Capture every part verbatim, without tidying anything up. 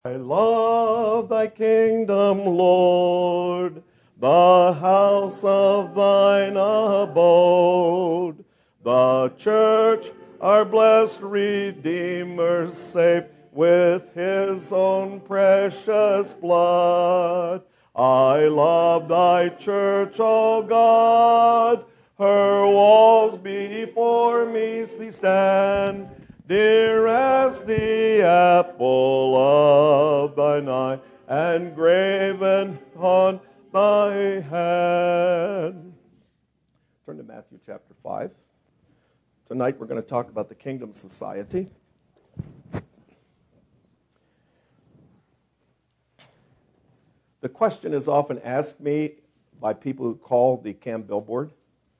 I love thy kingdom, Lord, the house of thine abode, the church, our blessed Redeemer, safe with his own precious blood. I love thy church, O God, her walls before me stand, dear as the apple of thine eye, and graven on thy hand. Turn to Matthew chapter five. Tonight we're going to talk about the Kingdom Society. The question is often asked me by people who call the Campbell Board,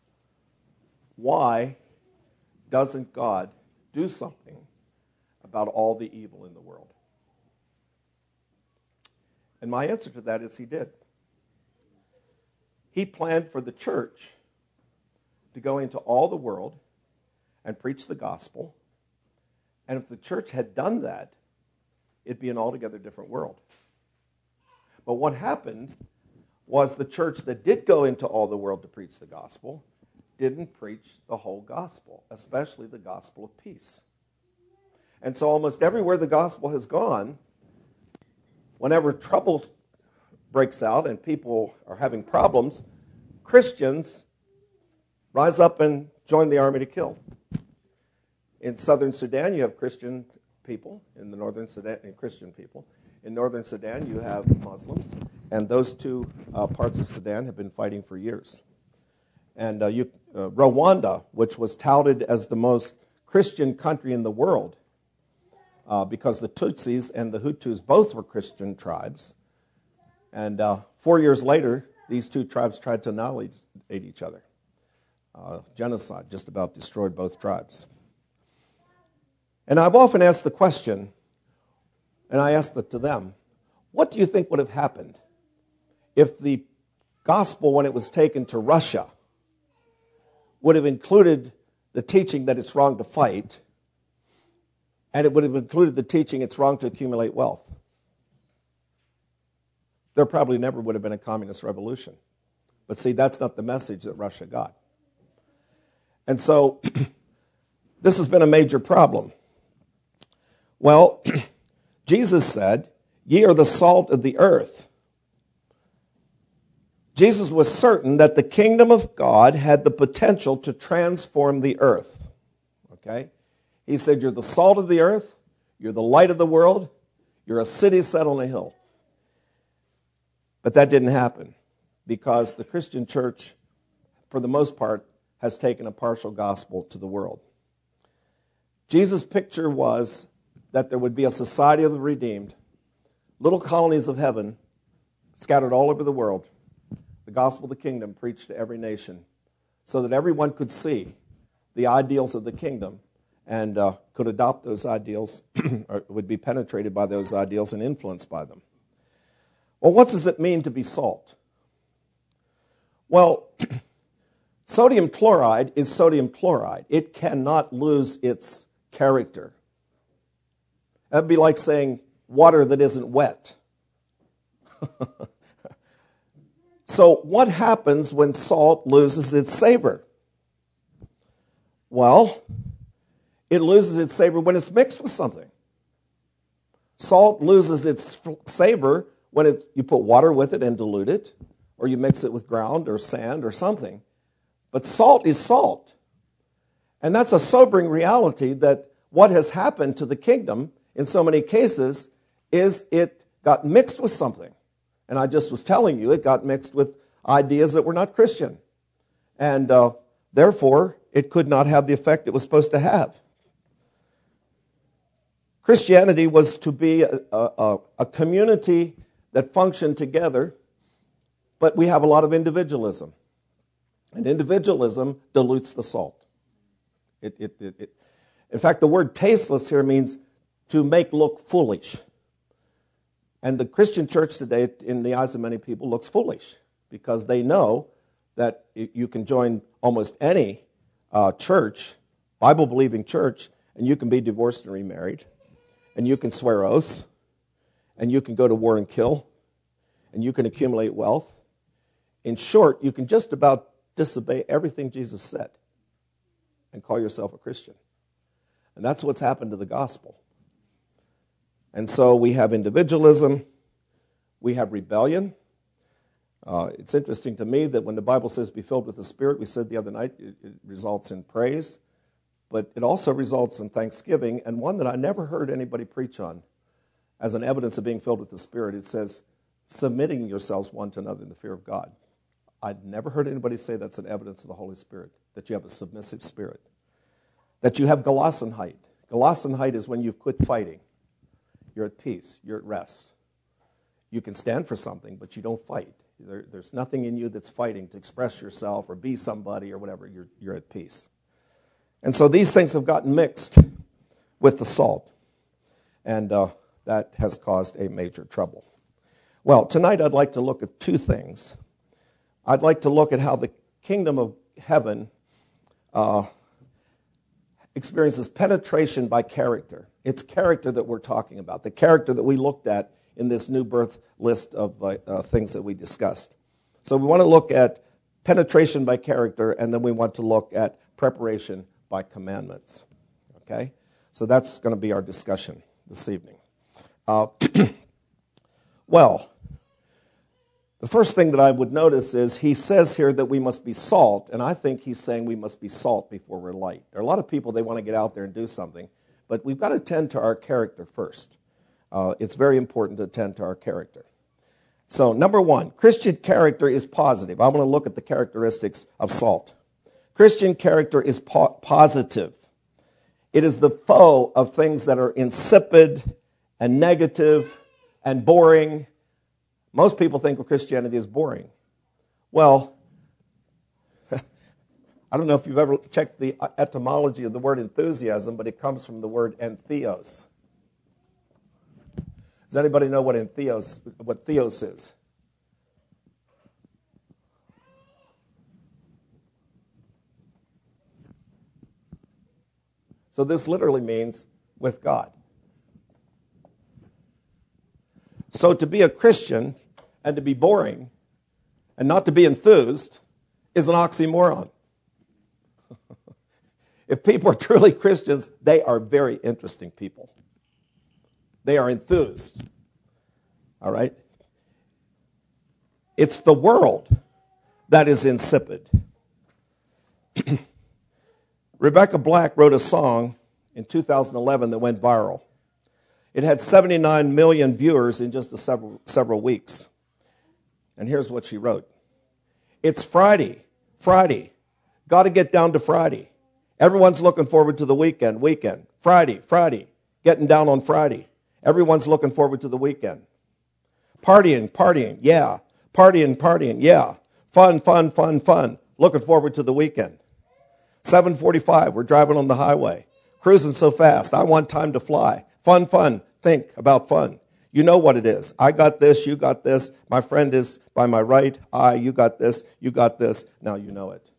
why doesn't God do something about all the evil in the world? And my answer to that is he did. He planned for the church to go into all the world and preach the gospel. And if the church had done that, it'd be an altogether different world. But what happened was the church that did go into all the world to preach the gospel didn't preach the whole gospel, especially the gospel of peace. And so almost everywhere the gospel has gone, whenever trouble breaks out and people are having problems, Christians rise up and join the army to kill. In southern Sudan, you have Christian people. In the northern Sudan, Christian people. In northern Sudan, you have Muslims. And those two uh, parts of Sudan have been fighting for years. And uh, you, uh, Rwanda, which was touted as the most Christian country in the world, uh, because the Tutsis and the Hutus both were Christian tribes. And uh, four years later, these two tribes tried to annihilate each other. Uh, genocide just about destroyed both tribes. And I've often asked the question, and I asked it to them, what do you think would have happened if the gospel, when it was taken to Russia, would have included the teaching that it's wrong to fight, and it would have included the teaching it's wrong to accumulate wealth? There probably never would have been a communist revolution. But see, that's not the message that Russia got. And so, this has been a major problem. Well, Jesus said, ye are the salt of the earth. Jesus was certain that the kingdom of God had the potential to transform the earth. Okay? He said, you're the salt of the earth, you're the light of the world, you're a city set on a hill. But that didn't happen because the Christian church, for the most part, has taken a partial gospel to the world. Jesus' picture was that there would be a society of the redeemed, little colonies of heaven scattered all over the world, the gospel of the kingdom preached to every nation, so that everyone could see the ideals of the kingdom and uh, could adopt those ideals, or would be penetrated by those ideals and influenced by them. Well, what does it mean to be salt? Well, sodium chloride is sodium chloride. It cannot lose its character. That'd be like saying water that isn't wet. So what happens when salt loses its savor? Well, it loses its savor when it's mixed with something. Salt loses its savor when it, you put water with it and dilute it, or you mix it with ground or sand or something. But salt is salt. And that's a sobering reality that what has happened to the kingdom in so many cases is it got mixed with something. And I just was telling you, it got mixed with ideas that were not Christian. And uh, therefore, it could not have the effect it was supposed to have. Christianity was to be a, a, a community that functioned together, but we have a lot of individualism. And individualism dilutes the salt. It, it, it, it. In fact, the word tasteless here means to make look foolish. And the Christian church today, in the eyes of many people, looks foolish because they know that you can join almost any uh, church, Bible-believing church, and you can be divorced and remarried, and you can swear oaths, and you can go to war and kill, and you can accumulate wealth. In short, you can just about disobey everything Jesus said and call yourself a Christian. And that's what's happened to the gospel. And so we have individualism, we have rebellion. Uh, it's interesting to me that when the Bible says be filled with the Spirit, we said the other night, it, it results in praise, but it also results in thanksgiving, and one that I never heard anybody preach on as an evidence of being filled with the Spirit. It says, submitting yourselves one to another in the fear of God. I'd never heard anybody say that's an evidence of the Holy Spirit, that you have a submissive spirit. That you have Gelassenheit. Gelassenheit is when you've quit fighting. You're at peace. You're at rest. You can stand for something, but you don't fight. There, there's nothing in you that's fighting to express yourself or be somebody or whatever. You're, you're at peace. And so these things have gotten mixed with the salt. And uh, that has caused a major trouble. Well, tonight I'd like to look at two things. I'd like to look at how the kingdom of heaven uh, experiences penetration by character. It's character that we're talking about, the character that we looked at in this new birth list of uh, uh, things that we discussed. So we want to look at penetration by character, and then we want to look at preparation by commandments. Okay? So that's going to be our discussion this evening. Uh, well, the first thing that I would notice is he says here that we must be salt, and I think he's saying we must be salt before we're light. There are a lot of people, they want to get out there and do something, but we've got to tend to our character first. Uh, it's very important to attend to our character. So, number one, Christian character is positive. I'm going to look at the characteristics of salt. Christian character is po- positive. It is the foe of things that are insipid and negative and boring. Most people think of Christianity as boring. Well, I don't know if you've ever checked the etymology of the word enthusiasm, but it comes from the word entheos. Does anybody know what entheos, what theos is? So this literally means with God. So to be a Christian and to be boring and not to be enthused is an oxymoron. If people are truly Christians, they are very interesting people. They are enthused. All right? It's the world that is insipid. Rebecca Black wrote a song in two thousand eleven that went viral. It had seventy-nine million viewers in just a several, several weeks. And here's what she wrote. It's Friday, Friday. Got to get down to Friday. Everyone's looking forward to the weekend, weekend. Friday, Friday. Getting down on Friday. Everyone's looking forward to the weekend. Partying, partying, yeah. Partying, partying, yeah. Fun, fun, fun, fun. Looking forward to the weekend. seven forty-five, we're driving on the highway. Cruising so fast, I want time to fly. Fun, fun, think about fun. You know what it is. I got this, you got this. My friend is by my right. I, you got this, you got this. Now you know it.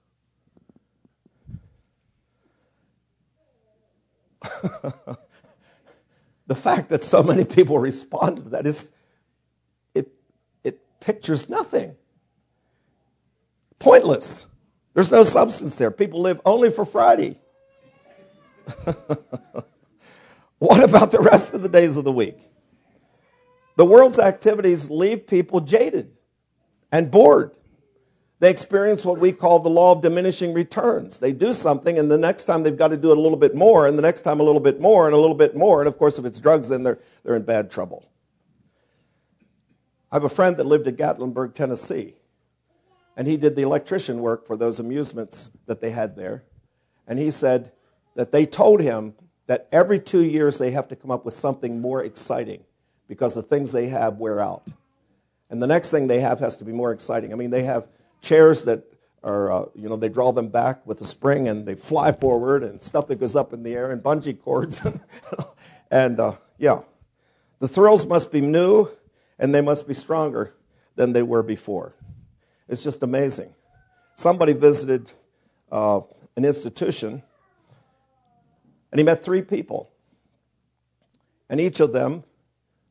The fact that so many people respond to that is, it, it pictures nothing. Pointless. There's no substance there. People live only for Friday. What about the rest of the days of the week? The world's activities leave people jaded and bored. They experience what we call the law of diminishing returns. They do something, and the next time they've got to do it a little bit more, and the next time a little bit more, and a little bit more. And, of course, if it's drugs, then they're, they're in bad trouble. I have a friend that lived in Gatlinburg, Tennessee, and he did the electrician work for those amusements that they had there. And he said that they told him that every two years they have to come up with something more exciting because the things they have wear out. And the next thing they have has to be more exciting. I mean, they have chairs that are, uh, you know, they draw them back with a spring and they fly forward and stuff that goes up in the air and bungee cords. and, uh, yeah, the thrills must be new and they must be stronger than they were before. It's just amazing. Somebody visited uh, an institution and he met three people. And each of them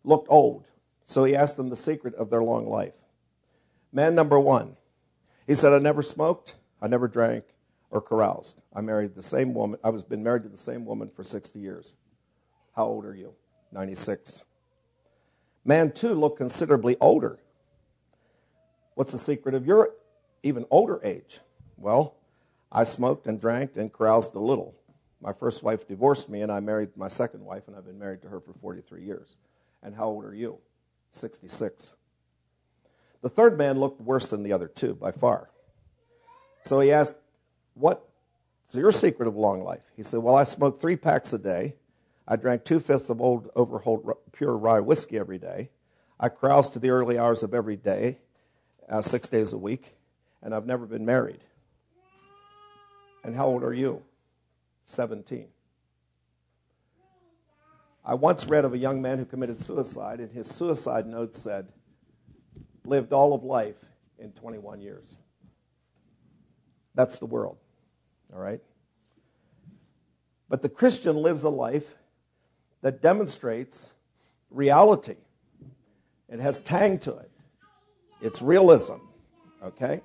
looked old, so he asked them the secret of their long life. Man number one, he said, I never smoked, I never drank or caroused. I married the same woman. I was been married to the same woman for sixty years. How old are you? ninety-six. Man two looked considerably older. What's the secret of your even older age? Well, I smoked and drank and caroused a little. My first wife divorced me, and I married my second wife, and I've been married to her for forty-three years. And how old are you? sixty-six. The third man looked worse than the other two, by far. So he asked, what's your secret of long life? He said, well, I smoked three packs a day. I drank two-fifths of old overhauled pure rye whiskey every day. I caroused to the early hours of every day, uh, six days a week, and I've never been married. And how old are you? seventeen. I once read of a young man who committed suicide, and his suicide note said, lived all of life in twenty-one years. That's the world, all right? But the Christian lives a life that demonstrates reality. It has tang to it. It's realism, okay?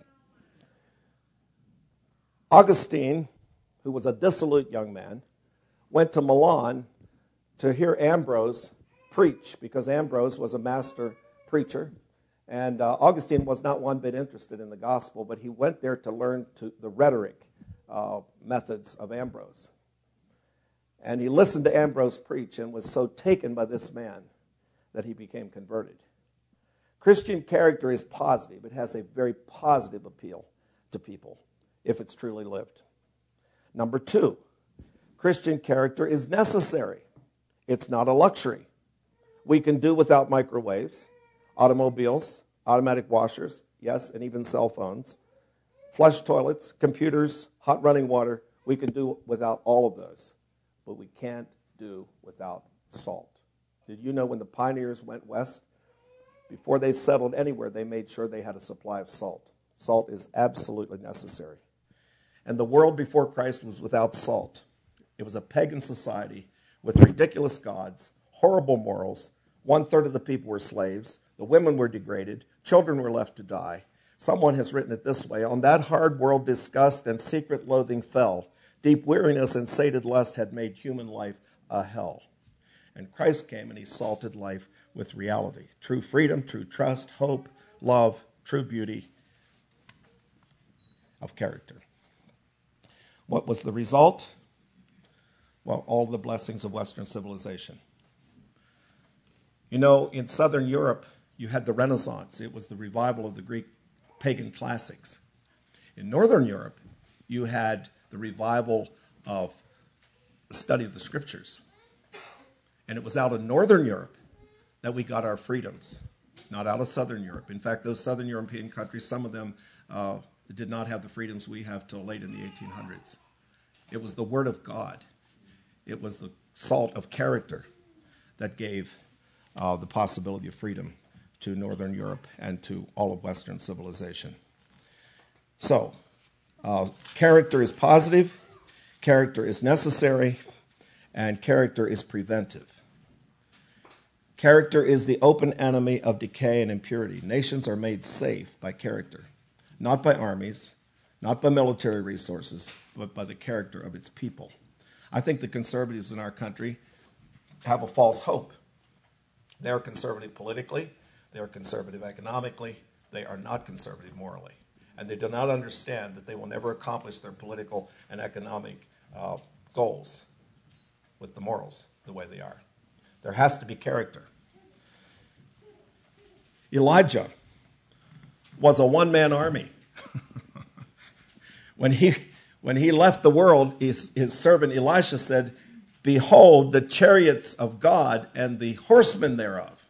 Augustine, who was a dissolute young man, went to Milan to hear Ambrose preach, because Ambrose was a master preacher. And uh, Augustine was not one bit interested in the gospel, but he went there to learn to the rhetoric uh, methods of Ambrose. And he listened to Ambrose preach and was so taken by this man that he became converted. Christian character is positive. It has a very positive appeal to people if it's truly lived. Number two, Christian character is necessary. It's not a luxury. We can do without microwaves, automobiles, automatic washers, yes, and even cell phones, flush toilets, computers, hot running water. We can do without all of those, but we can't do without salt. Did you know when the pioneers went west, before they settled anywhere, they made sure they had a supply of salt. Salt is absolutely necessary. And the world before Christ was without salt. It was a pagan society with ridiculous gods, horrible morals. One-third of the people were slaves. The women were degraded. Children were left to die. Someone has written it this way: on that hard world, disgust and secret loathing fell. Deep weariness and sated lust had made human life a hell. And Christ came and he salted life with reality. True freedom, true trust, hope, love, true beauty of character. What was the result? Well, all the blessings of Western civilization. You know, in Southern Europe, you had the Renaissance. It was the revival of the Greek pagan classics. In Northern Europe, you had the revival of the study of the Scriptures. And it was out of Northern Europe that we got our freedoms, not out of Southern Europe. In fact, those Southern European countries, some of them uh, did not have the freedoms we have till late in the eighteen hundreds. It was the Word of God. It was the salt of character that gave uh, the possibility of freedom to Northern Europe and to all of Western civilization. So, uh, character is positive, character is necessary, and character is preventive. Character is the open enemy of decay and impurity. Nations are made safe by character, not by armies, not by military resources, but by the character of its people. I think the conservatives in our country have a false hope. They are conservative politically, they are conservative economically, they are not conservative morally. And they do not understand that they will never accomplish their political and economic uh, goals with the morals the way they are. There has to be character. Elijah was a one-man army. when he when he left the world, his, his servant Elisha said, "Behold, the chariots of God and the horsemen thereof."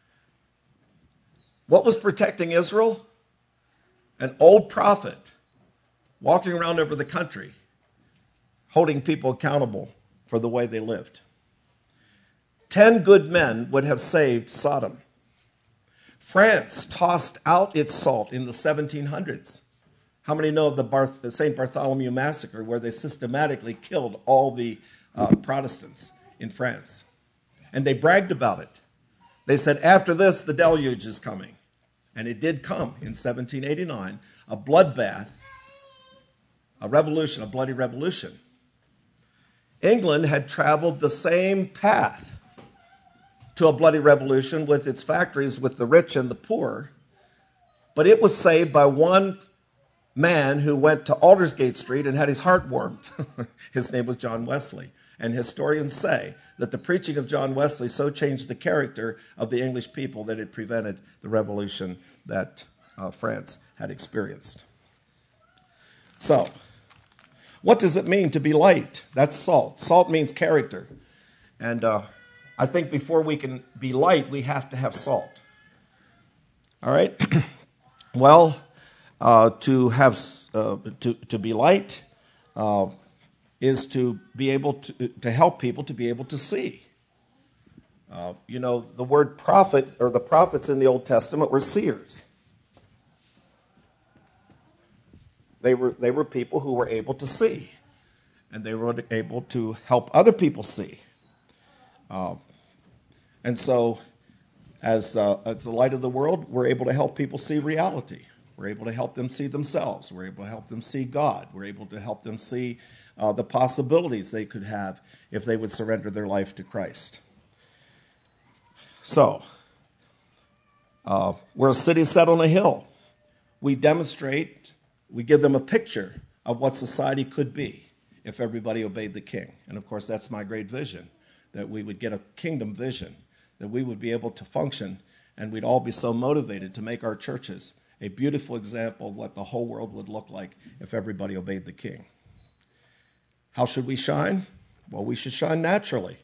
What was protecting Israel? An old prophet walking around over the country, holding people accountable for the way they lived. Ten good men would have saved Sodom. France tossed out its salt in the seventeen hundreds. How many know of the, Barth- the Saint Bartholomew Massacre, where they systematically killed all the uh, Protestants in France? And they bragged about it. They said, after this, the deluge is coming. And it did come in seventeen eighty-nine, a bloodbath, a revolution, a bloody revolution. England had traveled the same path to a bloody revolution with its factories, with the rich and the poor, but it was saved by one man who went to Aldersgate Street and had his heart warmed. His name was John Wesley. And historians say that the preaching of John Wesley so changed the character of the English people that it prevented the revolution that uh, France had experienced. So, what does it mean to be light? That's salt. Salt means character. And uh, I think before we can be light, we have to have salt. All right? Well, uh, to have uh, to to be light uh, is to be able to to help people to be able to see. Uh, you know, the word prophet, or the prophets in the Old Testament, were seers. They were they were people who were able to see, and they were able to help other people see. Uh, and so, as uh, as the light of the world, we're able to help people see reality. We're able to help them see themselves. We're able to help them see God. We're able to help them see uh, the possibilities they could have if they would surrender their life to Christ. So, uh, we're a city set on a hill. We demonstrate, we give them a picture of what society could be if everybody obeyed the king. And of course, that's my great vision, that we would get a kingdom vision, that we would be able to function, and we'd all be so motivated to make our churches a beautiful example of what the whole world would look like if everybody obeyed the king. How should we shine? Well, we should shine naturally.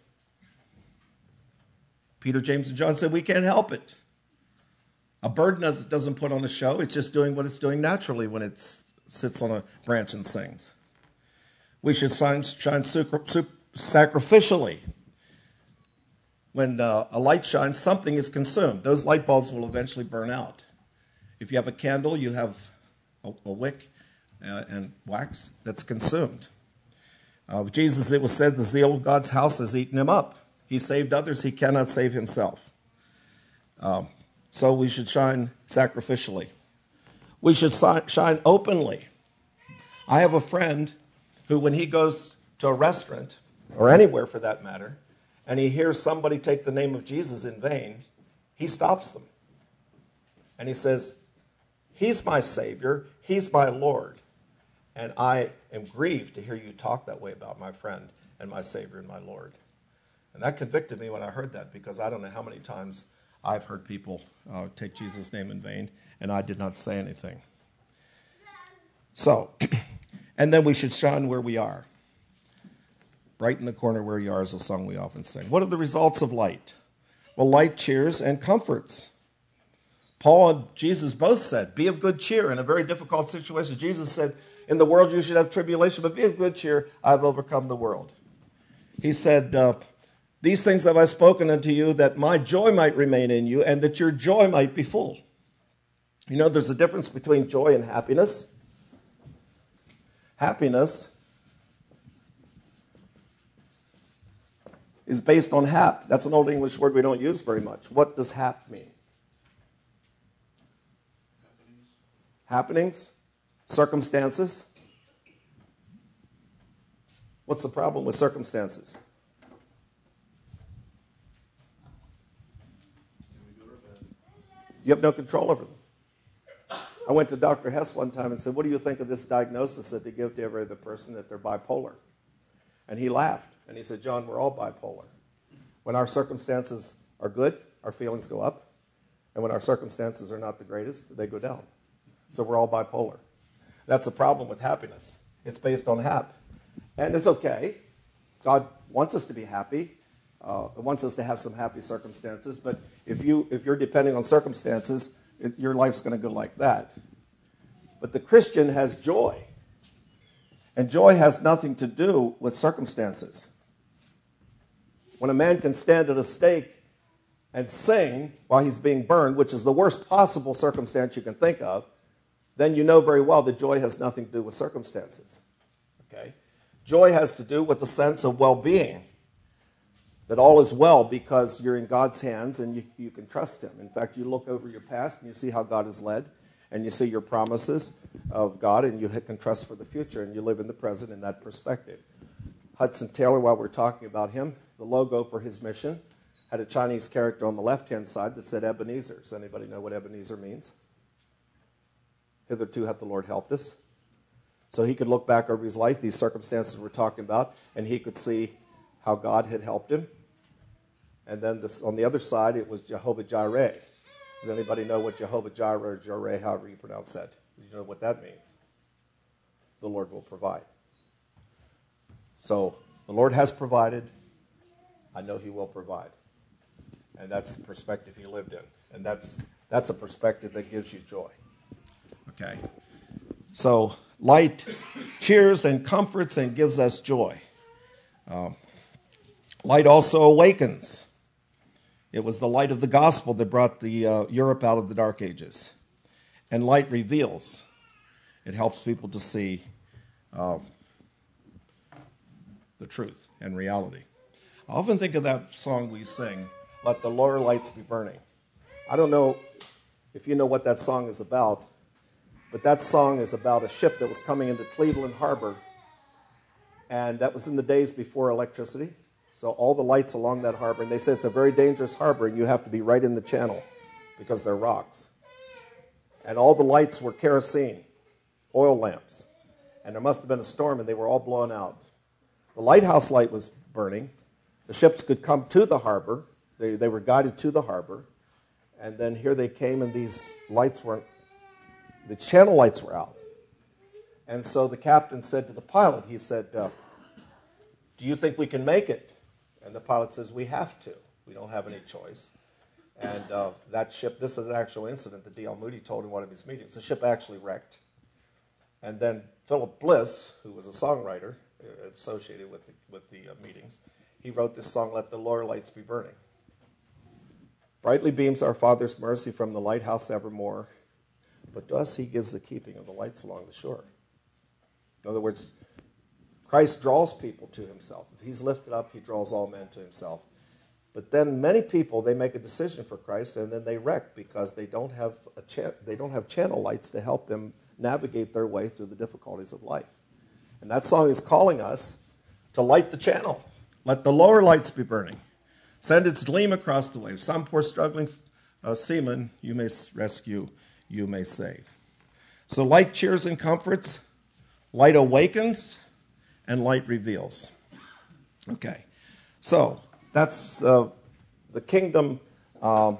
Peter, James, and John said we can't help it. A bird doesn't put on a show. It's just doing what it's doing naturally when it sits on a branch and sings. We should shine, shine sacrificially. When uh, a light shines, something is consumed. Those light bulbs will eventually burn out. If you have a candle, you have a, a wick uh, and wax that's consumed. Uh, Jesus, it was said, the zeal of God's house has eaten him up. He saved others, he cannot save himself. Um, so we should shine sacrificially. We should si- shine openly. I have a friend who, when he goes to a restaurant, or anywhere for that matter, and he hears somebody take the name of Jesus in vain, he stops them. And he says, he's my Savior, he's my Lord, and I am grieved to hear you talk that way about my friend and my Savior and my Lord. And that convicted me when I heard that, because I don't know how many times I've heard people uh, take Jesus' name in vain, and I did not say anything. So, and then we should shine where we are. Bright in the corner where you are is a song we often sing. What are the results of light? Well, light cheers and comforts. Paul and Jesus both said, be of good cheer in a very difficult situation. Jesus said, in the world you should have tribulation, but be of good cheer, I've overcome the world. He said, uh, these things have I spoken unto you, that my joy might remain in you, and that your joy might be full. You know, there's a difference between joy and happiness. Happiness is based on hap. That's an old English word we don't use very much. What does hap mean? Happenings. Happenings? Circumstances? What's the problem with circumstances? You have no control over them. I went to Doctor Hess one time and said, what do you think of this diagnosis that they give to every other person, that they're bipolar? And he laughed, and he said, John, we're all bipolar. When our circumstances are good, our feelings go up. And when our circumstances are not the greatest, they go down. So we're all bipolar. That's the problem with happiness. It's based on hap. And it's okay. God wants us to be happy. Uh, wants us to have some happy circumstances, but if, you, if you're depending on circumstances, it, your life's going to go like that. But the Christian has joy, and joy has nothing to do with circumstances. When a man can stand at a stake and sing while he's being burned, which is the worst possible circumstance you can think of, then you know very well that joy has nothing to do with circumstances. Okay? Joy has to do with a sense of well-being. that all is well because you're in God's hands and you, you can trust him. In fact, you look over your past and you see how God has led, and you see your promises of God, and you can trust for the future, and you live in the present in that perspective. Hudson Taylor, while we're talking about him, the logo for his mission had a Chinese character on the left-hand side that said Ebenezer. Does anybody know what Ebenezer means? Hitherto hath the Lord helped us. So he could look back over his life, these circumstances we're talking about, and he could see how God had helped him. And then this, on the other side, it was Jehovah Jireh. Does anybody know what Jehovah Jireh or Jireh, however you pronounce that? Do you know what that means? The Lord will provide. So the Lord has provided. I know he will provide. And that's the perspective he lived in. And that's that's a perspective that gives you joy. Okay. So light cheers and comforts and gives us joy. Um, light also awakens. It was the light of the gospel that brought the uh, Europe out of the dark ages. And light reveals. It helps people to see um, the truth and reality. I often think of that song we sing, Let the Lower Lights Be Burning. I don't know if you know what that song is about, but that song is about a ship that was coming into Cleveland Harbor, and that was in the days before electricity. So all the lights along that harbor, and they said it's a very dangerous harbor, and you have to be right in the channel because they're rocks. And all the lights were kerosene, oil lamps, and there must have been a storm, and they were all blown out. The lighthouse light was burning. The ships could come to the harbor. They, they were guided to the harbor, and then here they came, and these lights weren't, the channel lights were out. And so the captain said to the pilot, he said, uh, do you think we can make it? And the pilot says, we have to. We don't have any choice. And uh, that ship, this is an actual incident that D L Moody told in one of his meetings. The ship actually wrecked. And then Philip Bliss, who was a songwriter uh, associated with the, with the uh, meetings, he wrote this song, Let the Lower Lights Be Burning. Brightly beams our Father's mercy from the lighthouse evermore, but to us he gives the keeping of the lights along the shore. In other words, Christ draws people to himself. If he's lifted up, he draws all men to himself. But then many people, they make a decision for Christ, and then they wreck because they don't have a cha- they don't have channel lights to help them navigate their way through the difficulties of life. And that song is calling us to light the channel. Let the lower lights be burning. Send its gleam across the waves. Some poor struggling uh, seaman you may rescue, you may save. So light cheers and comforts, light awakens, and light reveals. Okay, so that's uh, the kingdom. Um,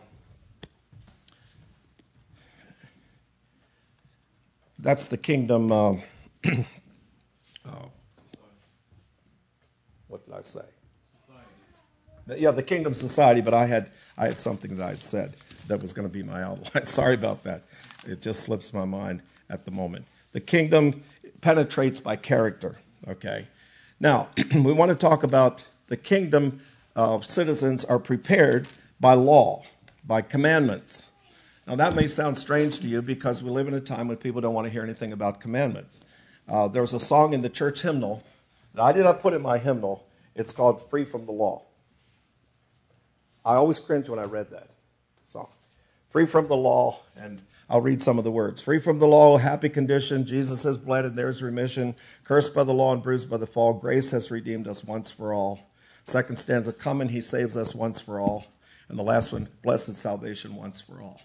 that's the kingdom. Uh, uh, what did I say? Society. Yeah, the kingdom society. But I had I had something that I had said that was going to be my outline. Sorry about that. It just slips my mind at the moment. The kingdom penetrates by character. Okay. Now, we want to talk about the kingdom uh, citizens are prepared by law, by commandments. Now, that may sound strange to you because we live in a time when people don't want to hear anything about commandments. Uh, there's a song in the church hymnal that I did not put in my hymnal. It's called Free from the Law. I always cringe when I read that song. Free from the law, and I'll read some of the words. Free from the law, happy condition. Jesus has bled and there's remission. Cursed by the law and bruised by the fall. Grace has redeemed us once for all. Second stanza, coming, he saves us once for all. And the last one, blessed salvation once for all.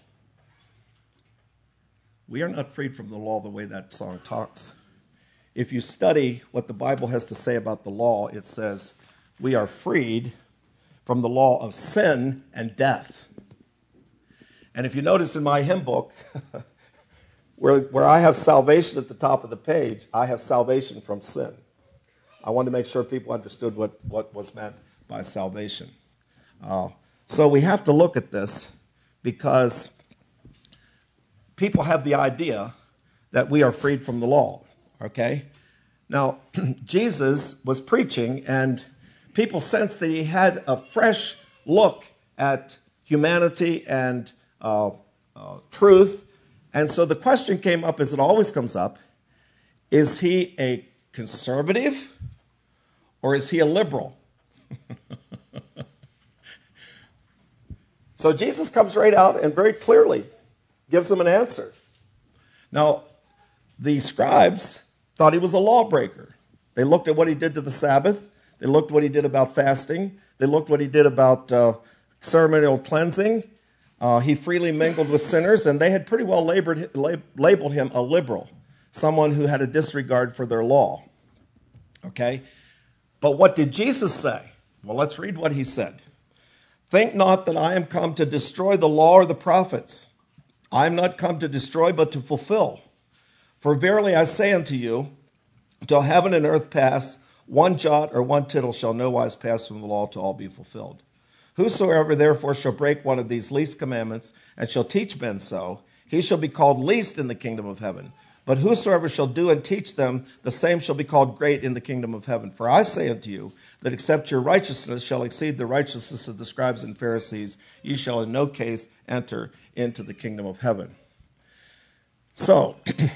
We are not freed from the law the way that song talks. If you study what the Bible has to say about the law, it says we are freed from the law of sin and death. And if you notice in my hymn book, where, where I have salvation at the top of the page, I have salvation from sin. I wanted to make sure people understood what, what was meant by salvation. Uh, so we have to look at this because people have the idea that we are freed from the law, okay? Now, Jesus was preaching, and people sensed that he had a fresh look at humanity and Uh, uh, truth. And so the question came up, as it always comes up, is he a conservative or is he a liberal? So Jesus comes right out and very clearly gives them an answer. Now, the scribes thought he was a lawbreaker. They looked at what he did to the Sabbath. They looked what he did about fasting. They looked what he did about uh, ceremonial cleansing. Uh, he freely mingled with sinners, and they had pretty well labored, lab, labeled him a liberal, someone who had a disregard for their law. Okay? But what did Jesus say? Well, let's read what he said. Think not that I am come to destroy the law or the prophets. I am not come to destroy, but to fulfill. For verily I say unto you, till heaven and earth pass, one jot or one tittle shall no wise pass from the law till all be fulfilled. Whosoever therefore shall break one of these least commandments, and shall teach men so, he shall be called least in the kingdom of heaven. But whosoever shall do and teach them, the same shall be called great in the kingdom of heaven. For I say unto you, that except your righteousness shall exceed the righteousness of the scribes and Pharisees, ye shall in no case enter into the kingdom of heaven. So,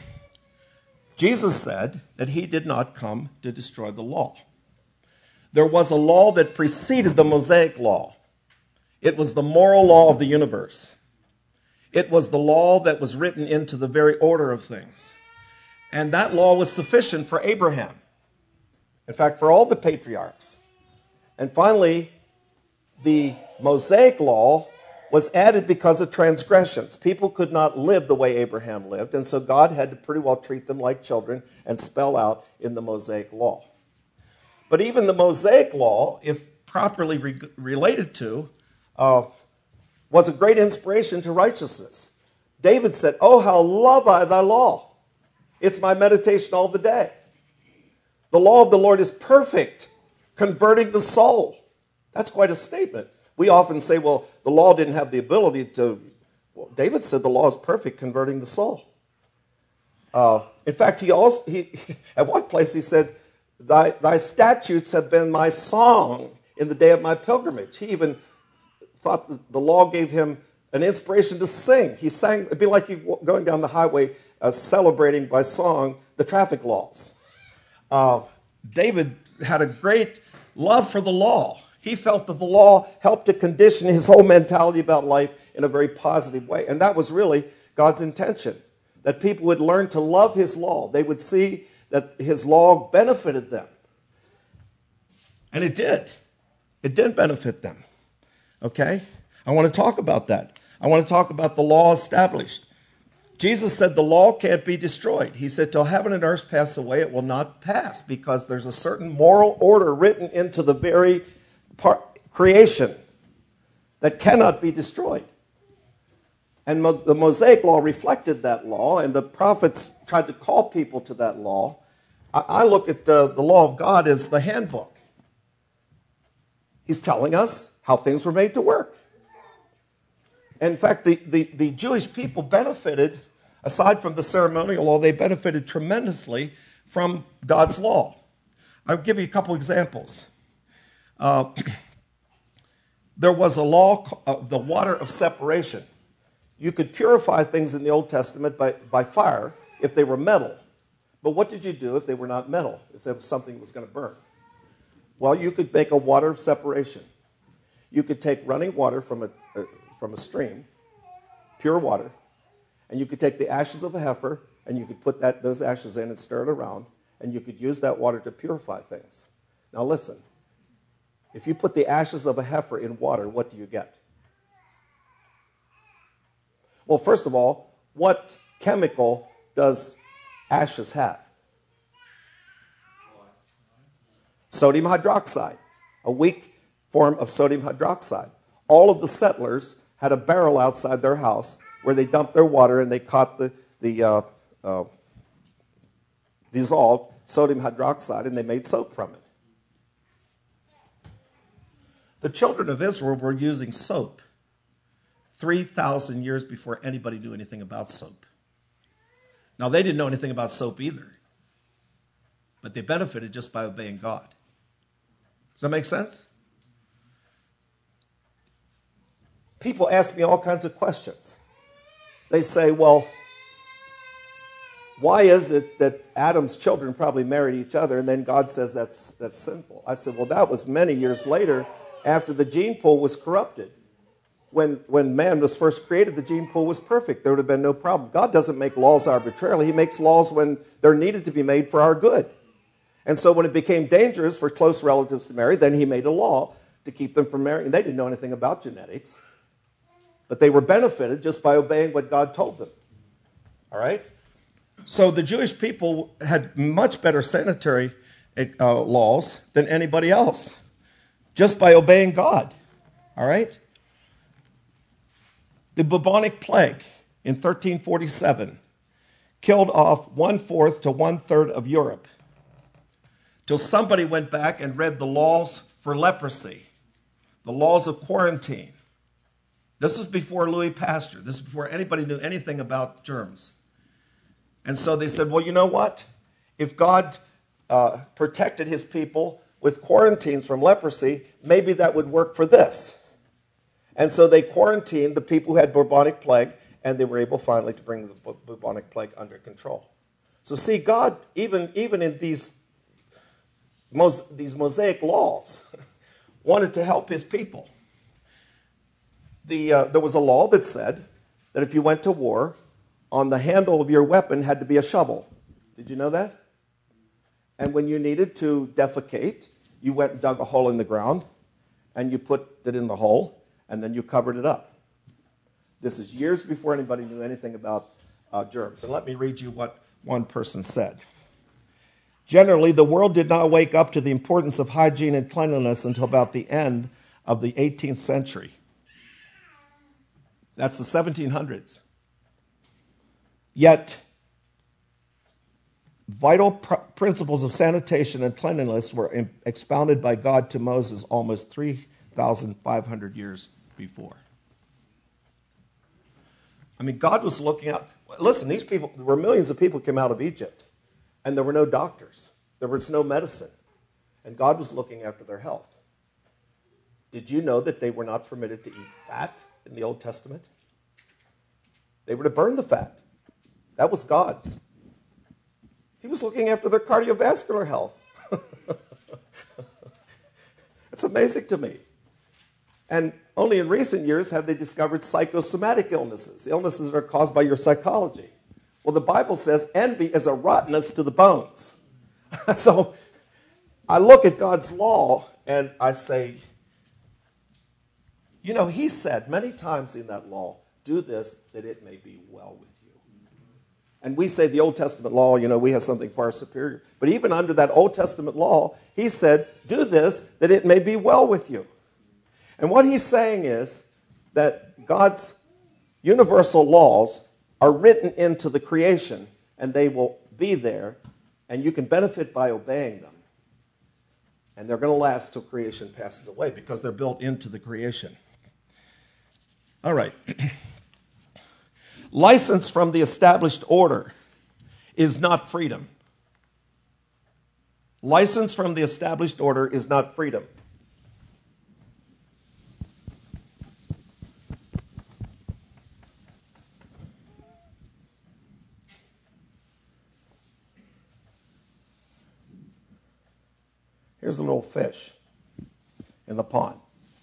Jesus said that he did not come to destroy the law. There was a law that preceded the Mosaic law. It was the moral law of the universe. It was the law that was written into the very order of things. And that law was sufficient for Abraham. In fact, for all the patriarchs. And finally, the Mosaic law was added because of transgressions. People could not live the way Abraham lived, and so God had to pretty well treat them like children and spell out in the Mosaic law. But even the Mosaic law, if properly re- related to, uh, was a great inspiration to righteousness. David said, "Oh, how love I thy law. It's my meditation all the day. The law of the Lord is perfect, converting the soul." That's quite a statement. We often say, well, the law didn't have the ability to... Well, David said the law is perfect, converting the soul. Uh, in fact, he also he, at one place he said, thy, thy statutes have been my song in the day of my pilgrimage. He even thought that the law gave him an inspiration to sing. He sang, it'd be like you going down the highway uh, celebrating by song the traffic laws. Uh, David had a great love for the law. He felt that the law helped to condition his whole mentality about life in a very positive way. And that was really God's intention, that people would learn to love his law. They would see that his law benefited them. And it did. It did benefit them. Okay? I want to talk about that. I want to talk about the law established. Jesus said the law can't be destroyed. He said, till heaven and earth pass away, it will not pass, because there's a certain moral order written into the very part, creation that cannot be destroyed. And mo- the Mosaic law reflected that law, and the prophets tried to call people to that law. I, I look at uh, the law of God as the handbook. He's telling us how things were made to work. In fact, the, the, the Jewish people benefited, aside from the ceremonial law, they benefited tremendously from God's law. I'll give you a couple examples. Uh, there was a law, uh, the water of separation. You could purify things in the Old Testament by, by fire if they were metal. But what did you do if they were not metal, if there was something that was going to burn? Well, you could make a water of separation. You could take running water from a, a from a stream, pure water, and you could take the ashes of a heifer, and you could put that those ashes in and stir it around, and you could use that water to purify things. Now listen, if you put the ashes of a heifer in water, what do you get? Well, first of all, what chemical does ashes have? Sodium hydroxide, a weak form of sodium hydroxide. All of the settlers had a barrel outside their house where they dumped their water and they caught the, the uh, uh, dissolved sodium hydroxide and they made soap from it. The children of Israel were using soap three thousand years before anybody knew anything about soap. Now, they didn't know anything about soap either, but they benefited just by obeying God. Does that make sense? People ask me all kinds of questions. They say, well, why is it that Adam's children probably married each other and then God says that's, that's sinful? I said, well, that was many years later after the gene pool was corrupted. when, when man was first created, the gene pool was perfect. There would have been no problem. God doesn't make laws arbitrarily. He makes laws when they're needed to be made for our good. And so when it became dangerous for close relatives to marry, then he made a law to keep them from marrying. They didn't know anything about genetics, but they were benefited just by obeying what God told them. All right? So the Jewish people had much better sanitary uh, laws than anybody else, just by obeying God. All right? The bubonic plague in thirteen forty-seven killed off one-fourth to one-third of Europe, till somebody went back and read the laws for leprosy, the laws of quarantine. This was before Louis Pasteur. This is before anybody knew anything about germs. And so they said, well, you know what? If God uh, protected his people with quarantines from leprosy, maybe that would work for this. And so they quarantined the people who had bubonic plague, and they were able finally to bring the bubonic plague under control. So see, God, even, even in these, mos- these Mosaic laws, wanted to help his people. The, uh, there was a law that said that if you went to war, on the handle of your weapon had to be a shovel. Did you know that? And when you needed to defecate, you went and dug a hole in the ground, and you put it in the hole, and then you covered it up. This is years before anybody knew anything about uh, germs. And let me read you what one person said. Generally, the world did not wake up to the importance of hygiene and cleanliness until about the end of the eighteenth century. That's the seventeen hundreds. Yet, vital pr- principles of sanitation and cleanliness were im- expounded by God to Moses almost three thousand five hundred years before. I mean, God was looking out. Listen, these people, there were millions of people who came out of Egypt, and there were no doctors. There was no medicine. And God was looking after their health. Did you know that they were not permitted to eat fat in the Old Testament? They were to burn the fat. That was God's. He was looking after their cardiovascular health. It's amazing to me. And only in recent years have they discovered psychosomatic illnesses, illnesses that are caused by your psychology. Well, the Bible says envy is a rottenness to the bones. So I look at God's law and I say, you know, he said many times in that law, do this that it may be well with you. And we say the Old Testament law, you know, we have something far superior. But even under that Old Testament law, he said, do this that it may be well with you. And what he's saying is that God's universal laws are written into the creation, and they will be there, and you can benefit by obeying them. And they're going to last till creation passes away because they're built into the creation. All right. License from the established order is not freedom. License from the established order is not freedom. Here's a little fish in the pond.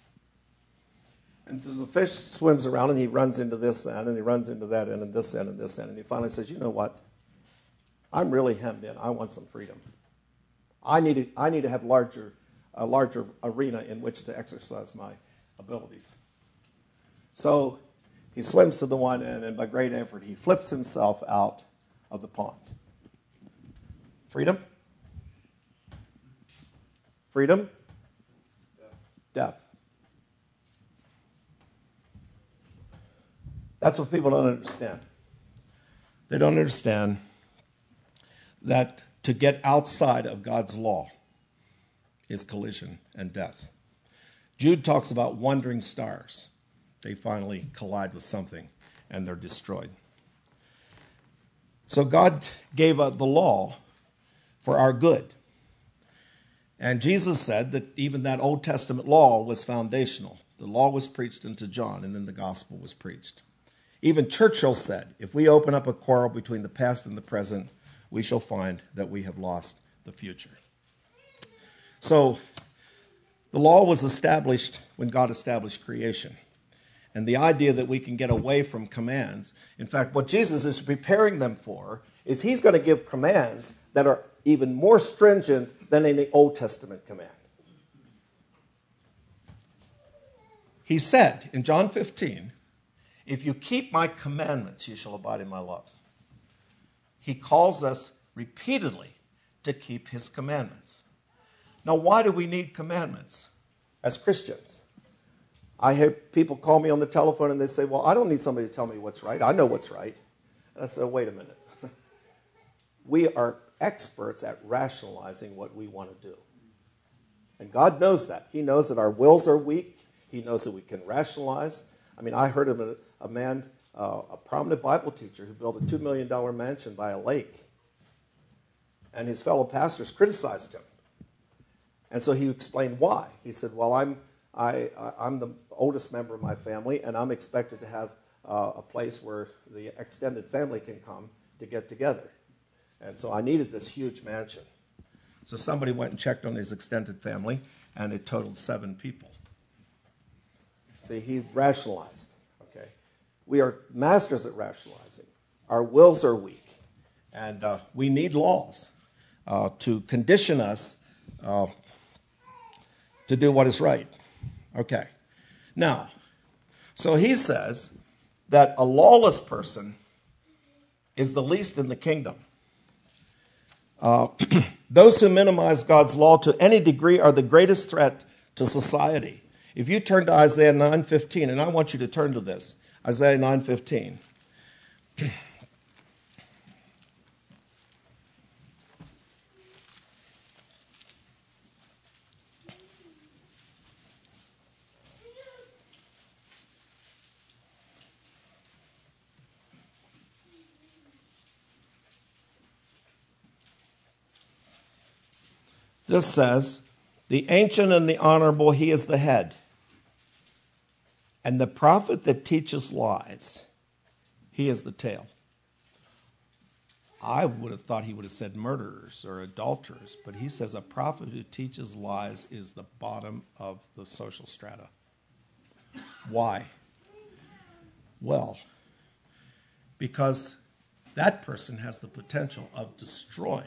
And the fish swims around and he runs into this end and he runs into that end and this end and this end. And he finally says, you know what? I'm really hemmed in. I want some freedom. I need to, I need to have larger, a larger arena in which to exercise my abilities. So he swims to the one end, and by great effort, he flips himself out of the pond. Freedom? Freedom? Death. Death. That's what people don't understand. They don't understand that to get outside of God's law is collision and death. Jude talks about wandering stars. They finally collide with something and they're destroyed. So God gave us the law for our good. And Jesus said that even that Old Testament law was foundational. The law was preached unto John, and then the gospel was preached. Even Churchill said, if we open up a quarrel between the past and the present, we shall find that we have lost the future. So the law was established when God established creation. and the idea that we can get away from commands. In fact, what Jesus is preparing them for is he's going to give commands that are even more stringent than any Old Testament command. He said in John fifteen, if you keep my commandments, you shall abide in my love. He calls us repeatedly to keep his commandments. Now, why do we need commandments as Christians? I hear people call me on the telephone and they say, well, I don't need somebody to tell me what's right. I know what's right. And I say, wait a minute. We are experts at rationalizing what we want to do. And God knows that. He knows that our wills are weak. He knows that we can rationalize. I mean, I heard of a, a man, uh, a prominent Bible teacher who built a two million dollars mansion by a lake. And his fellow pastors criticized him. And so he explained why. He said, well, I'm, I, I, I'm the oldest member of my family, and I'm expected to have uh, a place where the extended family can come to get together. And so I needed this huge mansion. So somebody went and checked on his extended family, and it totaled seven people. See, he rationalized, okay? We are masters at rationalizing. Our wills are weak, and uh, we need laws uh, to condition us uh, to do what is right. Okay. Now, so he says that a lawless person is the least in the kingdom. Uh, those who minimize God's law to any degree are the greatest threat to society. If you turn to Isaiah nine fifteen, and I want you to turn to this, Isaiah nine fifteen. This says, the ancient and the honorable, he is the head. And the prophet that teaches lies, he is the tail. I would have thought he would have said murderers or adulterers, but he says a prophet who teaches lies is the bottom of the social strata. Why? Well, because that person has the potential of destroying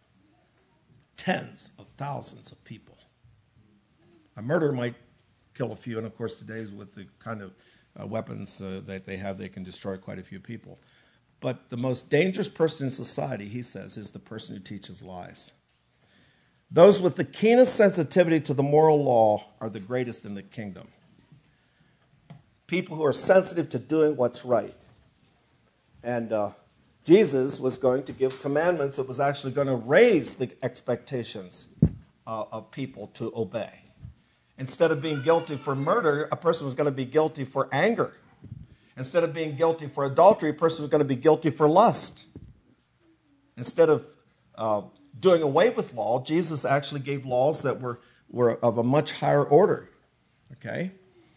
tens of thousands of people. A murderer might kill a few, and of course today with the kind of uh, weapons uh, that they have, they can destroy quite a few people. But the most dangerous person in society, he says, is the person who teaches lies. Those with the keenest sensitivity to the moral law are the greatest in the kingdom. People who are sensitive to doing what's right. And uh, Jesus was going to give commandments that was actually going to raise the expectations uh, of people to obey. Instead of being guilty for murder, a person was going to be guilty for anger. Instead of being guilty for adultery, a person was going to be guilty for lust. Instead of uh, doing away with law, Jesus actually gave laws that were, were of a much higher order. Okay?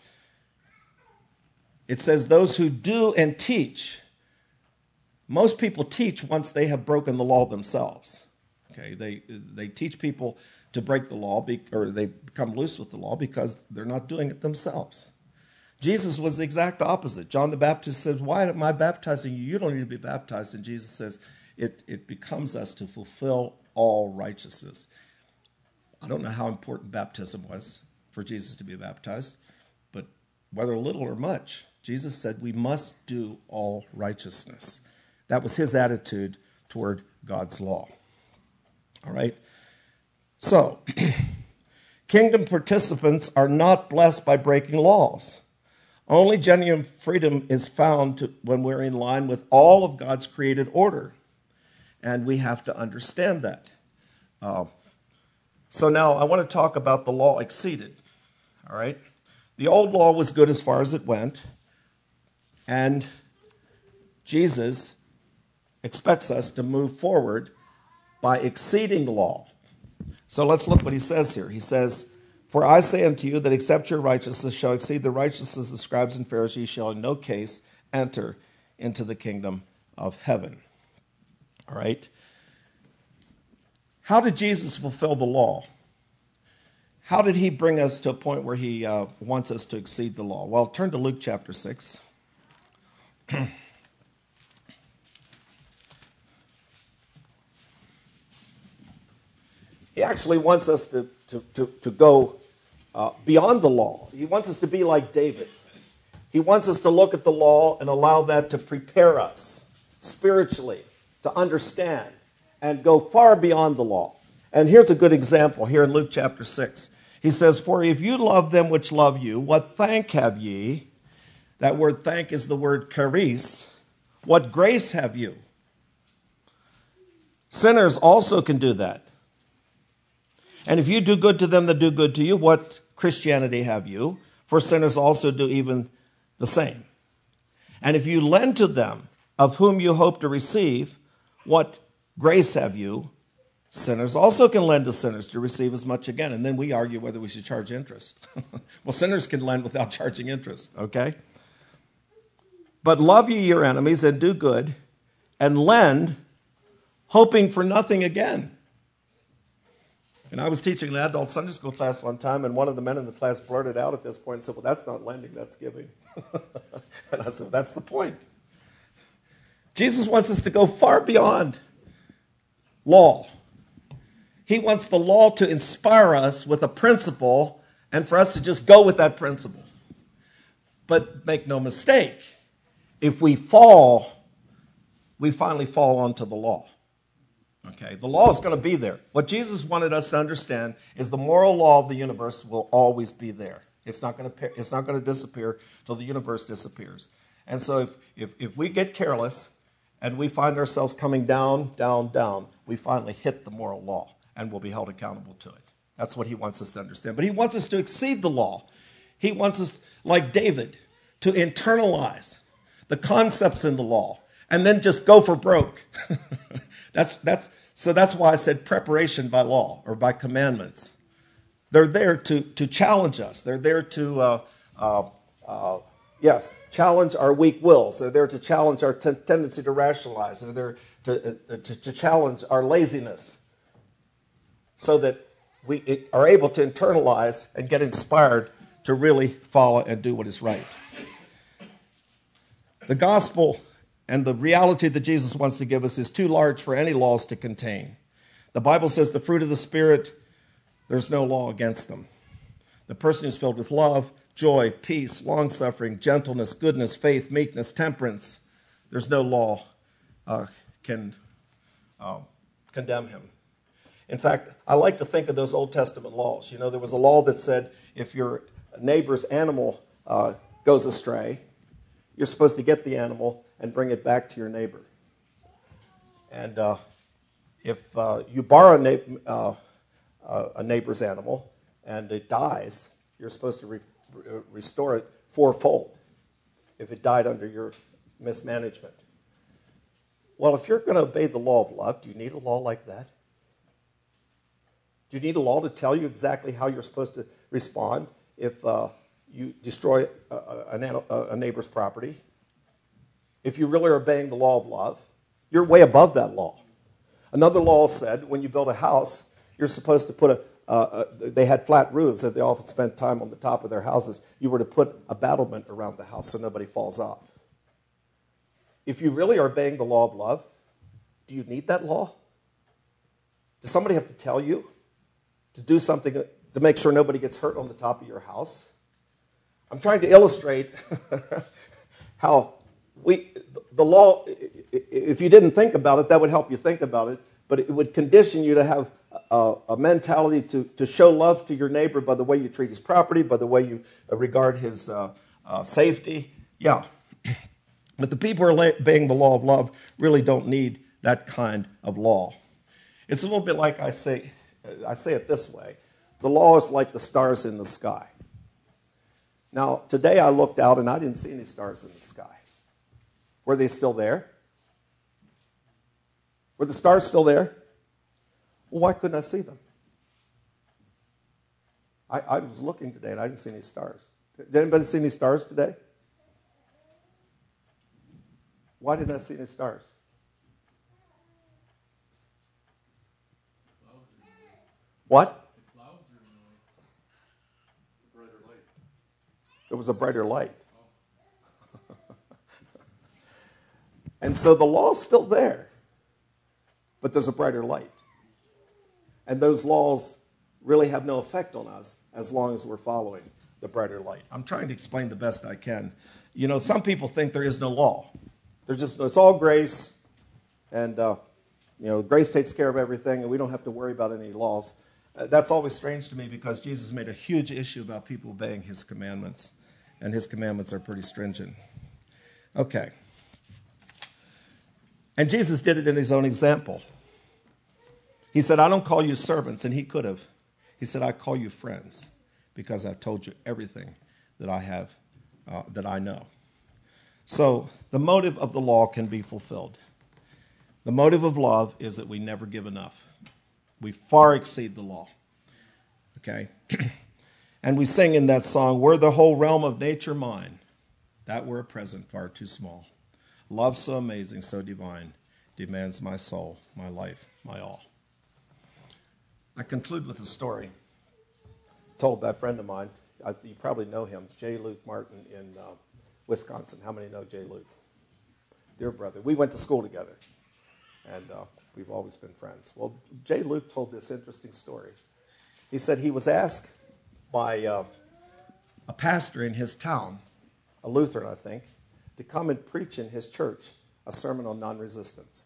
It says those who do and teach. Most people teach once they have broken the law themselves. Okay? They, they teach people to break the law, or they become loose with the law because they're not doing it themselves. Jesus was the exact opposite. John the Baptist says, why am I baptizing you? You don't need to be baptized. And Jesus says, it, it becomes us to fulfill all righteousness. I don't know how important baptism was for Jesus to be baptized, but whether little or much, Jesus said we must do all righteousness. That was his attitude toward God's law. All right? So, kingdom participants are not blessed by breaking laws. Only genuine freedom is found to, when we're in line with all of God's created order. And we have to understand that. Uh, so now I want to talk about the law exceeded. All right? The old law was good as far as it went. And Jesus expects us to move forward by exceeding the law. So let's look what he says here. He says, for I say unto you that except your righteousness shall exceed the righteousness of the scribes and Pharisees, shall in no case enter into the kingdom of heaven. All right? How did Jesus fulfill the law? How did he bring us to a point where he uh, wants us to exceed the law? Well, turn to Luke chapter six. He actually wants us to, to, to, to go uh, beyond the law. He wants us to be like David. He wants us to look at the law and allow that to prepare us spiritually to understand and go far beyond the law. And here's a good example here in Luke chapter six. He says, "For if you love them which love you, what thank have ye?" That word thank is the word charis. "What grace have you?" Sinners also can do that. "And if you do good to them that do good to you, what Christianity have you? For sinners also do even the same. And if you lend to them of whom you hope to receive, what grace have you? Sinners also can lend to sinners to receive as much again." And then we argue whether we should charge interest. Well, sinners can lend without charging interest, okay? "But love ye your enemies and do good and lend, hoping for nothing again." And I was teaching an adult Sunday school class one time, and one of the men in the class blurted out at this point and said, "Well, that's not lending, that's giving." And I said, that's the point. Jesus wants us to go far beyond law. He wants the law to inspire us with a principle and for us to just go with that principle. But make no mistake, if we fall, we finally fall onto the law. Okay, the law is going to be there. What Jesus wanted us to understand is the moral law of the universe will always be there. It's not going to, it's not going to disappear till the universe disappears. And so if, if, if we get careless and we find ourselves coming down, down, down, we finally hit the moral law and will be held accountable to it. That's what he wants us to understand. But he wants us to exceed the law. He wants us, like David, to internalize the concepts in the law and then just go for broke. That's that's so that's why I said preparation by law or by commandments. They're there to to challenge us. They're there to uh, uh, uh, yes challenge our weak wills. They're there to challenge our t- tendency to rationalize. They're there to, uh, to to challenge our laziness, so that we are able to internalize and get inspired to really follow and do what is right. The gospel and the reality that Jesus wants to give us is too large for any laws to contain. The Bible says the fruit of the Spirit, there's no law against them. The person who's filled with love, joy, peace, long-suffering, gentleness, goodness, faith, meekness, temperance, there's no law uh, can uh, condemn him. In fact, I like to think of those Old Testament laws. You know, there was a law that said if your neighbor's animal uh, goes astray, you're supposed to get the animal and bring it back to your neighbor. And uh, if uh, you borrow a, na- uh, uh, a neighbor's animal and it dies, you're supposed to re- re- restore it fourfold if it died under your mismanagement. Well, if you're going to obey the law of love, do you need a law like that? Do you need a law to tell you exactly how you're supposed to respond if uh, you destroy a, a, a neighbor's property? If you really are obeying the law of love, you're way above that law. Another law said when you build a house, you're supposed to put a, uh, a they had flat roofs that they often spent time on the top of their houses. You were to put a battlement around the house so nobody falls off. If you really are obeying the law of love, do you need that law? Does somebody have to tell you to do something to make sure nobody gets hurt on the top of your house? I'm trying to illustrate how we, the law, if you didn't think about it, that would help you think about it, but it would condition you to have a, a mentality to, to show love to your neighbor by the way you treat his property, by the way you regard his uh, uh, safety. Yeah. But the people who are obeying the law of love really don't need that kind of law. It's a little bit like I say, I say it this way. The law is like the stars in the sky. Now, today I looked out and I didn't see any stars in the sky. Were they still there? Were the stars still there? Well, why couldn't I see them? I, I was looking today and I didn't see any stars. Did anybody see any stars today? Why didn't I see any stars? What? There was a brighter light. And so the law's still there, but there's a brighter light. And those laws really have no effect on us as long as we're following the brighter light. I'm trying to explain the best I can. You know, some people think there is no law. There's just, it's all grace, and, uh, you know, grace takes care of everything, and we don't have to worry about any laws. Uh, that's always strange to me because Jesus made a huge issue about people obeying his commandments, and his commandments are pretty stringent. Okay. And Jesus did it in his own example. He said, I don't call you servants, and he could have. He said, I call you friends because I've told you everything that I have, uh, that I know. So the motive of the law can be fulfilled. The motive of love is that we never give enough. We far exceed the law. Okay? And we sing in that song, were the whole realm of nature mine, that were a present far too small. Love so amazing, so divine, demands my soul, my life, my all. I conclude with a story told by a friend of mine. I, you probably know him, J. Luke Martin in uh, Wisconsin. How many know J. Luke? Dear brother. We went to school together, and uh, we've always been friends. Well, J. Luke told this interesting story. He said he was asked by uh, a pastor in his town, a Lutheran, I think, to come and preach in his church a sermon on non-resistance.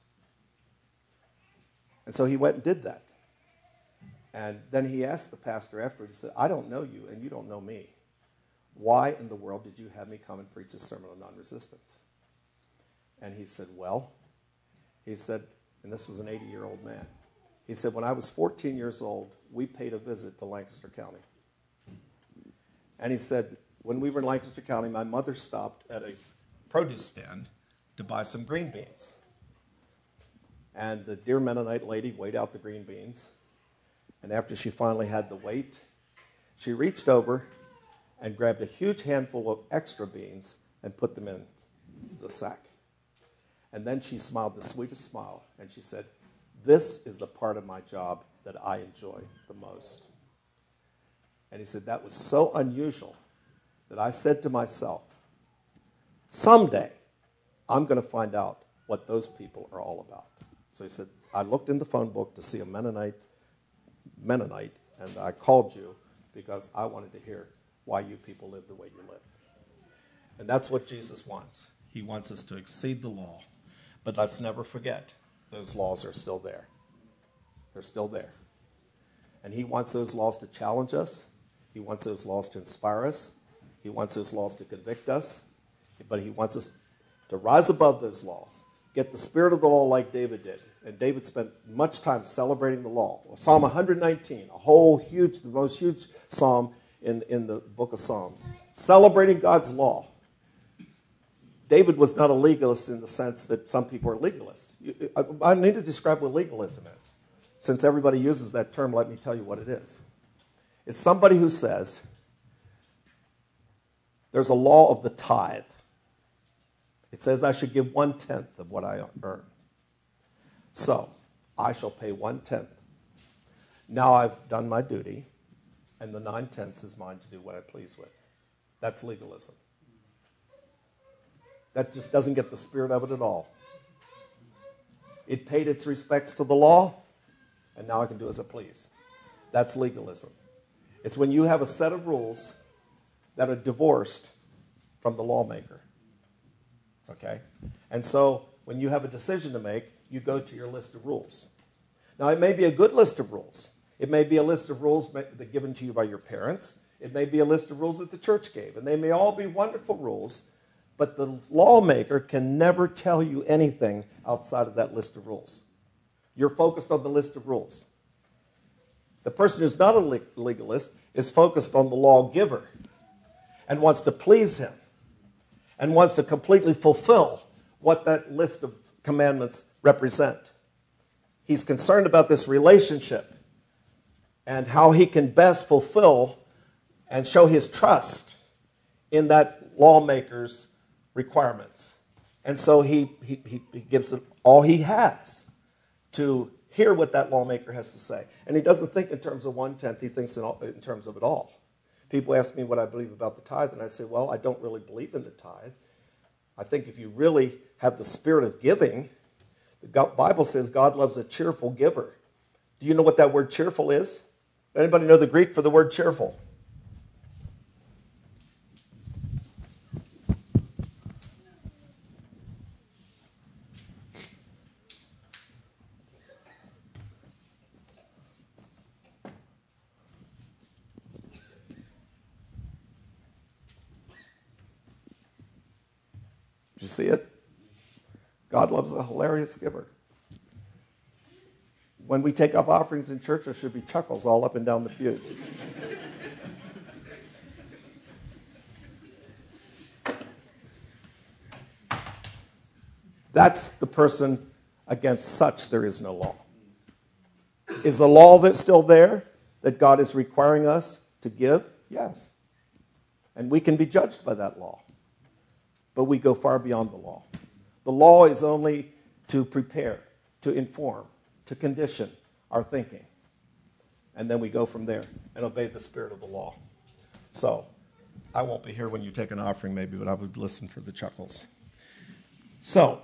And so he went and did that. And then he asked the pastor afterwards, he said, I don't know you and you don't know me. Why in the world did you have me come and preach a sermon on non-resistance? And he said, well, he said, and this was an eighty-year-old man. He said, when I was fourteen years old, we paid a visit to Lancaster County. And he said, when we were in Lancaster County, my mother stopped at a produce stand to buy some green beans. And the dear Mennonite lady weighed out the green beans. And after she finally had the weight, she reached over and grabbed a huge handful of extra beans and put them in the sack. And then she smiled the sweetest smile, and she said, this is the part of my job that I enjoy the most. And he said, that was so unusual that I said to myself, someday I'm going to find out what those people are all about. So he said, I looked in the phone book to see a Mennonite, Mennonite, and I called you because I wanted to hear why you people live the way you live. And that's what Jesus wants. He wants us to exceed the law. But let's never forget, those laws are still there. They're still there. And he wants those laws to challenge us. He wants those laws to inspire us. He wants those laws to convict us. But he wants us to rise above those laws, get the spirit of the law like David did. And David spent much time celebrating the law. Psalm one nineteen, a whole huge, the most huge psalm in, in the book of Psalms, celebrating God's law. David was not a legalist in the sense that some people are legalists. I, I need to describe what legalism is. Since everybody uses that term, let me tell you what it is. It's somebody who says, there's a law of the tithe. It says I should give one-tenth of what I earn. So, I shall pay one-tenth. Now I've done my duty, and the nine-tenths is mine to do what I please with. That's legalism. That just doesn't get the spirit of it at all. It paid its respects to the law, and now I can do as I please. That's legalism. It's when you have a set of rules that are divorced from the lawmaker. Okay? And so, when you have a decision to make, you go to your list of rules. Now, it may be a good list of rules. It may be a list of rules that given to you by your parents. It may be a list of rules that the church gave. And they may all be wonderful rules, but the lawmaker can never tell you anything outside of that list of rules. You're focused on the list of rules. The person who's not a legalist is focused on the lawgiver and wants to please him and wants to completely fulfill what that list of commandments represent. He's concerned about this relationship and how he can best fulfill and show his trust in that lawmaker's requirements. And so he, he, he gives it all he has to hear what that lawmaker has to say. And he doesn't think in terms of one-tenth, he thinks in, all, in terms of it all. People ask me what I believe about the tithe, and I say, well, I don't really believe in the tithe. I think if you really have the spirit of giving, the Bible says God loves a cheerful giver. Do you know what that word cheerful is? Anybody know the Greek for the word cheerful? Did you see it? God loves a hilarious giver. When we take up offerings in church, there should be chuckles all up and down the pews. That's the person against such there is no law. Is the law that's still there that God is requiring us to give? Yes. And we can be judged by that law. But we go far beyond the law. The law is only to prepare, to inform, to condition our thinking. And then we go from there and obey the spirit of the law. So, I won't be here when you take an offering maybe, but I would listen for the chuckles. So,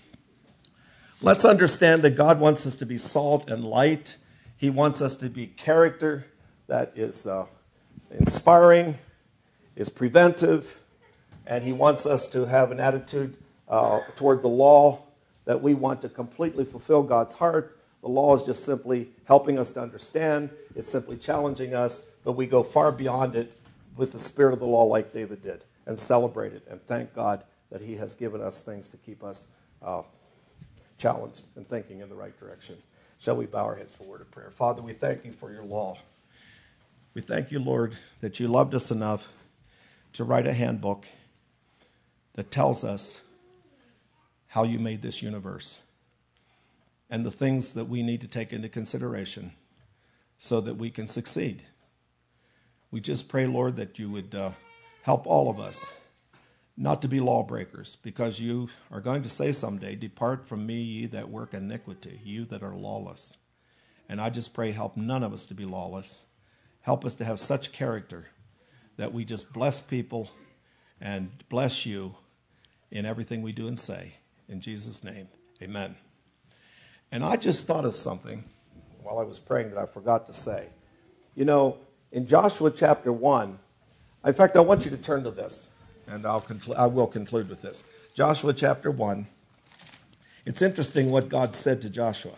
let's understand that God wants us to be salt and light. He wants us to be character that is uh, inspiring, is preventive, and he wants us to have an attitude uh, toward the law that we want to completely fulfill God's heart. The law is just simply helping us to understand. It's simply challenging us, but we go far beyond it with the spirit of the law like David did and celebrate it and thank God that he has given us things to keep us uh, challenged and thinking in the right direction. Shall we bow our heads for a word of prayer? Father, we thank you for your law. We thank you, Lord, that you loved us enough to write a handbook that tells us how you made this universe and the things that we need to take into consideration so that we can succeed. We just pray, Lord, that you would uh, help all of us not to be lawbreakers, because you are going to say someday, depart from me, ye that work iniquity, you that are lawless. And I just pray, help none of us to be lawless. Help us to have such character that we just bless people and bless you in everything we do and say. In Jesus' name, amen. And I just thought of something while I was praying that I forgot to say. You know, in Joshua chapter one, in fact, I want you to turn to this, and I'll conclu- I will conclude with this. Joshua chapter one. It's interesting what God said to Joshua.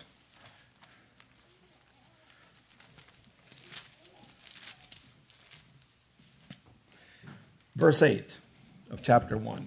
Verse eight of chapter one.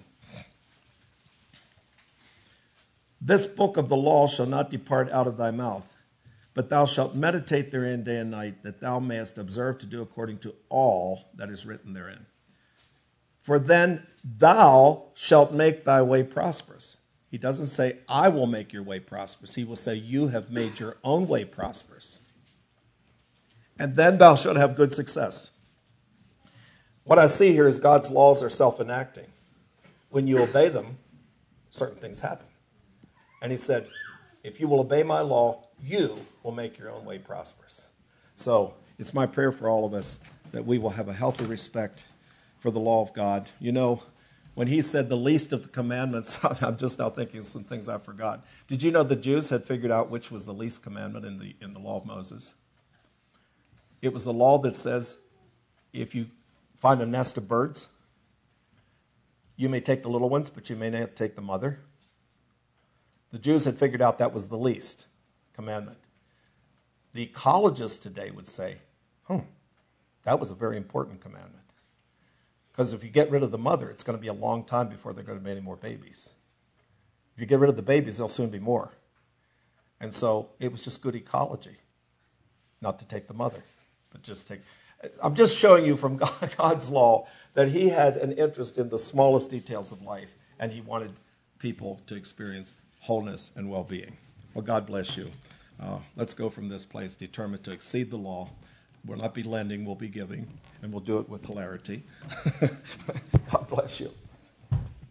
This book of the law shall not depart out of thy mouth, but thou shalt meditate therein day and night, that thou mayest observe to do according to all that is written therein. For then thou shalt make thy way prosperous. He doesn't say, I will make your way prosperous. He will say, you have made your own way prosperous. And then thou shalt have good success. What I see here is God's laws are self-enacting. When you obey them, certain things happen. And he said, if you will obey my law, you will make your own way prosperous. So it's my prayer for all of us that we will have a healthy respect for the law of God. You know, when he said the least of the commandments, I'm just now thinking of some things I forgot. Did you know the Jews had figured out which was the least commandment in the, in the law of Moses? It was the law that says, if you find a nest of birds, you may take the little ones, but you may not take the mother. The Jews had figured out that was the least commandment. The ecologists today would say, hmm, that was a very important commandment. Because if you get rid of the mother, it's going to be a long time before they're going to be any more babies. If you get rid of the babies, there'll soon be more. And so it was just good ecology, not to take the mother, but just take... I'm just showing you from God's law that he had an interest in the smallest details of life, and he wanted people to experience wholeness and well-being. Well, God bless you. Uh, let's go from this place determined to exceed the law. We'll not be lending, we'll be giving, and we'll do it with hilarity. God bless you.